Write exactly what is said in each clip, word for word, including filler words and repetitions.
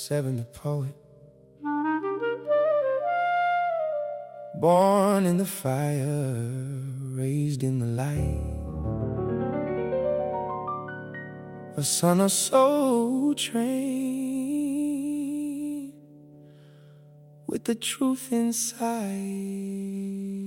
Seven the poet, born in the fire, raised in the light, a son of Soul Train with the truth inside.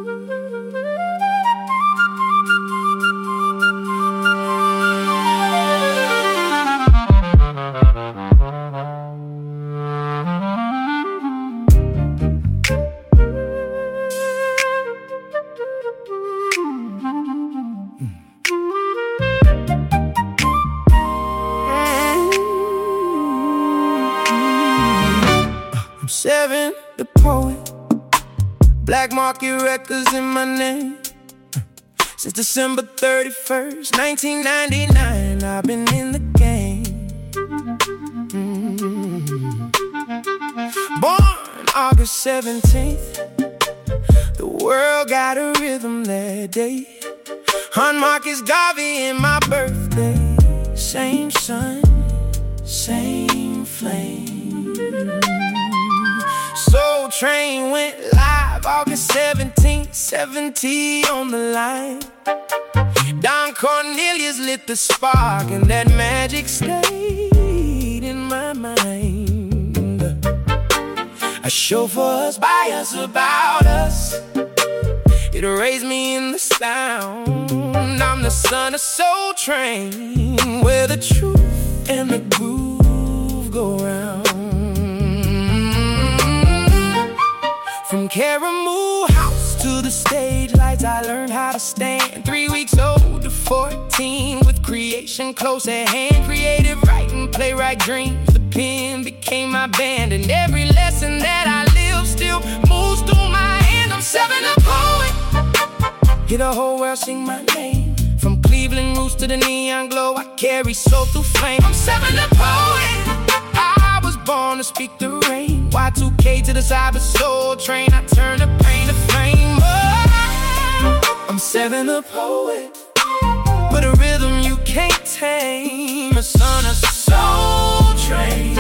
I'm Seven the poet, Black Market Records in my name. Since December thirty-first, nineteen ninety-nine, I've been in the game. mm-hmm. Born August seventeenth, the world got a rhythm that day. On Marcus Garvey in my birthday. Same sun, same flame. Soul Train went live August seventeenth, seventy on the line. Don Cornelius lit the spark, and that magic stayed in my mind. A show for us, by us, about us. It raised me in the sound. I'm the son of Soul Train, where the truth and the groove go round. From Caramoo House to the stage lights, I learned how to stand. Three weeks old to fourteen, with creation close at hand. Creative writing, playwright dreams. The pen became my band, and every lesson that I live still moves through my hand. I'm Seven the poet, hear the whole world sing my name. From Cleveland roots to the neon glow, I carry soul through flame. I'm Seven the poet, I was born to speak the rain. Y two K to the cyber Soul Train, I turn the pain to fame. Oh, I'm Seven the poet, with a rhythm you can't tame. A son of Soul Train,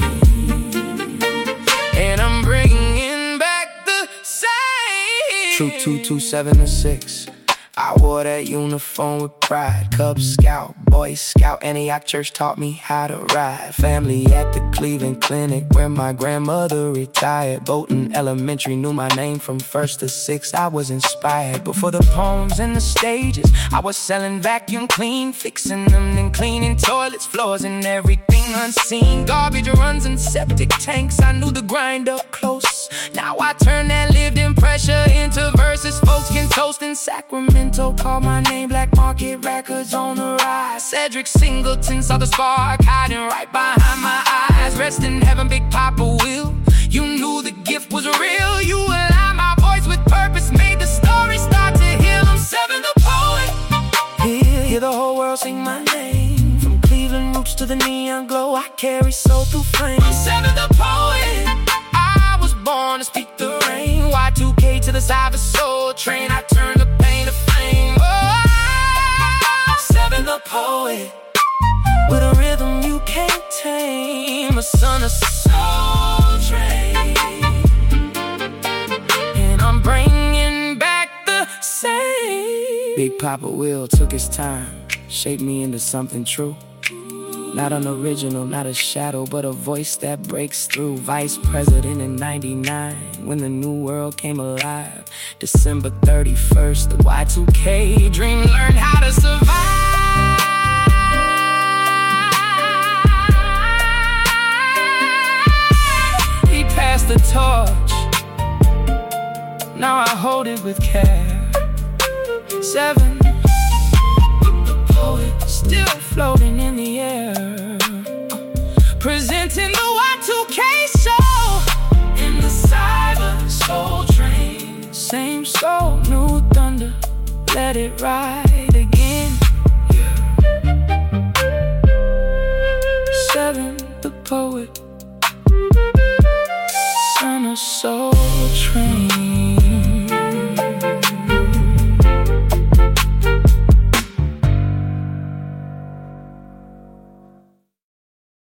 and I'm bringing back the same. True two two seven to six, I wore that uniform with pride. Cub Scout, Boy Scout, Antioch Church taught me how to ride. Family at the Cleveland Clinic, where my grandmother retired. Bolton Elementary knew my name from first to sixth. I was inspired, but for the poems and the stages, I was selling vacuum clean, fixing them and cleaning toilets, floors, and everything unseen. Garbage runs and septic tanks, I knew the grind up close. Now I turn that lived-in pressure into verses folks can toast in Sacramento. Call my name, Black Market Records on the rise. Cedric Singleton saw the spark hiding right behind my eyes. Rest in heaven, Big Papa Will. You knew the gift was real. You aligned my voice with purpose, made the story start to heal. I'm Seven the poet, hear, hear the whole world sing my name. From Cleveland roots to the neon glow, I carry soul through flame. I'm Seven the poet, I was born to speak the rain. Y two K to the cyber Soul Train, I turn the pain to fame. Oh, Seven the poet, with a rhythm you can't tame. A son of Soul Train, and I'm bringing back the same. Big Papa Will took his time, shaped me into something true. Not an original, not a shadow, but a voice that breaks through. Vice president in ninety-nine, when the new world came alive. December thirty-first, the Y two K dream learned how to survive. He passed the torch, now I hold it with care. Seven, the poet, still floating in the air, presenting the Y two K show in the cyber Soul Train. Same soul, new thunder, let it ride.